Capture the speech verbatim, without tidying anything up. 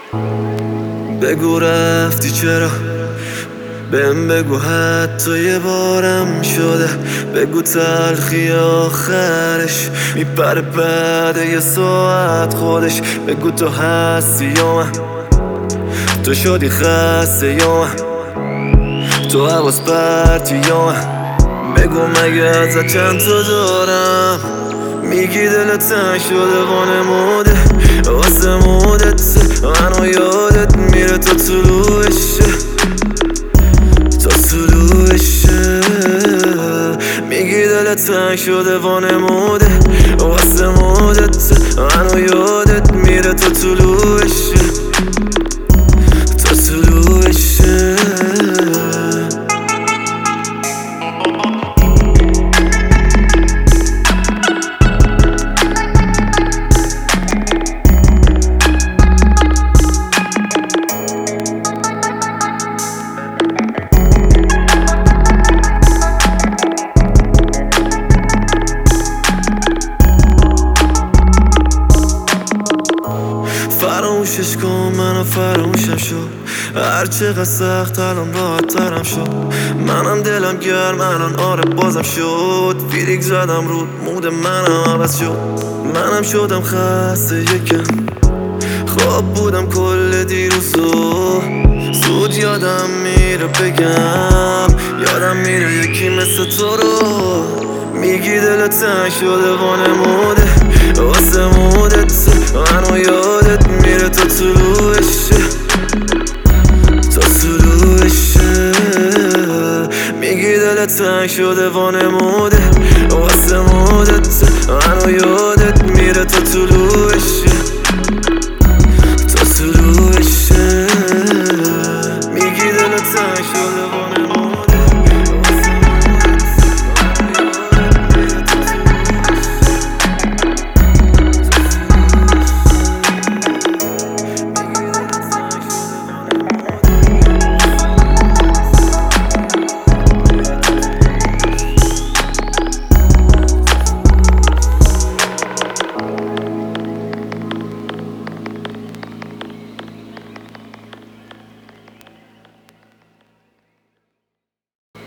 بگو رفتی چرا، بهم بگو حتی یه بارم شده. بگو تلخی آخرش میپره بعد یه ساعت خودش. بگو تو هستی یا من، تو شدی خسته یا من، تو حواس پرتی یا من. بگو مگه ازت چند تا دارم، میگی دلت تنگ شده وانموده واسه مودت. منو یادت میره تا طلوعشه، تا طلوعشه. میگی دلت تنگ شده وانموده واسه مودت. منو یادت میره تا طلوعشه، تا طلوعشه. فراموشش کن منو فراموشم شد، هر چقدر سخت الان راحت ترم شد. منم دلم گرم الان آره بازم شد. فیلیک زدم رود مود منم عوض شد. منم شدم خسته یکم، خواب بودم کل دیروزو. زود یادم میره بگم، یادم میره یکی مثل تو رو. میگی دلت تنگ شده وانموده واسه مود.